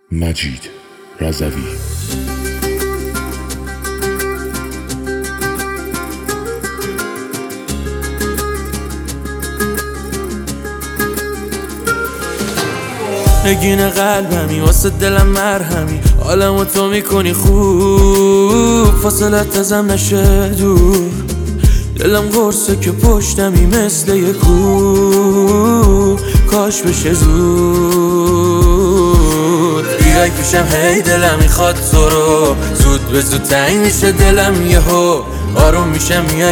مجید رضوی. نگین قلبمی واسه دلم مرهمی، حالمو تو میکنی خوب، فاصلت ازم نشه دور. دلم قرصه که پشتمی مثل یه کوه، کاش بشه زود. بیای پیشم هی دلم میخواد تو رو، زود به زود تنگ میشه دلم یهو، آروم میشم میای